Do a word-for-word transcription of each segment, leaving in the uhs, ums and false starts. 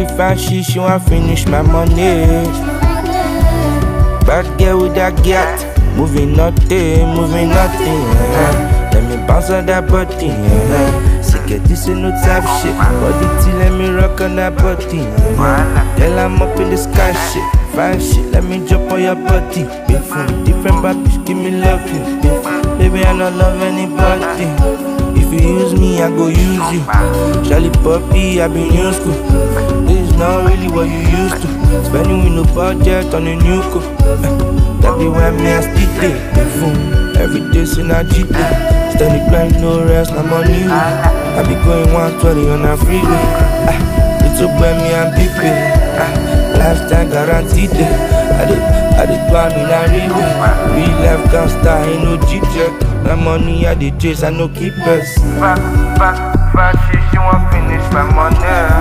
fine shit, she want finish my money. Bad girl with that gat, moving nothing, moving nothing. Uh-huh. Let me bounce on that body. Uh-huh. Sick of this ain't no type shit. Body till let me rock on that body. Uh-huh. Girl, I'm up in the sky shit. Fine shit, let me jump on your body. Beautiful, different bad bitch, give me love you. Beautiful. Baby, I don't love anybody. If you use me, I go use you. Charlie Puppy, I been new school. This is not really what you used to. Spending with no budget on a new coat. That be why me I still day. Every day since I cheat day. Steady grind, no rest, I'm on you. I be going one twenty on a freeway. Ah, it's up when me and big pay. Ah, lifestyle guaranteed day. I did, I did do I'm in a real real life gangster, ain't no G-Jet. My money I did chase, I no keepers. Back, back, back, shit, she want finish my money.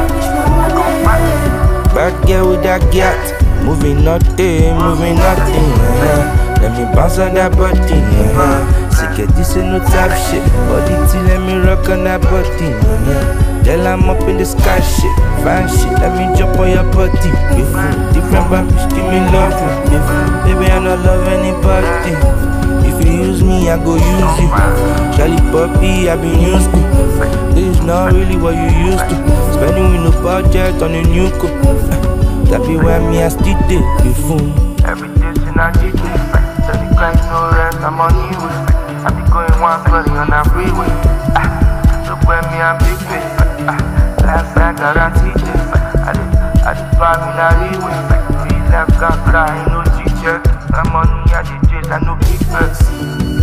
Bad girl with that gat, moving nothing, moving nothing. Uh-huh. Let me bounce on that body. Uh-huh. Sick of this ain't no type shit. Body till let me rock on that body. Uh-huh. Girl, I'm up in the sky shit. Fine shit, let me jump on your body. Beautiful, different bad bitch, give me love. Beautiful. Baby, I don't love anybody. If you use me, I go use you. Charlie Puppy, I been new school. This is not really what you used to. Spending with no budget on a new coat. That be why me I still day before. Every day since I did this, steady grind, no rest, I'm on you. I be going one twenty on that freeway. Ah, so when me I'm big pay. Ah, last I guarantee this. I did, I did drive in a real real life got crying, no G-Jet. My money I did chase, I no keepers.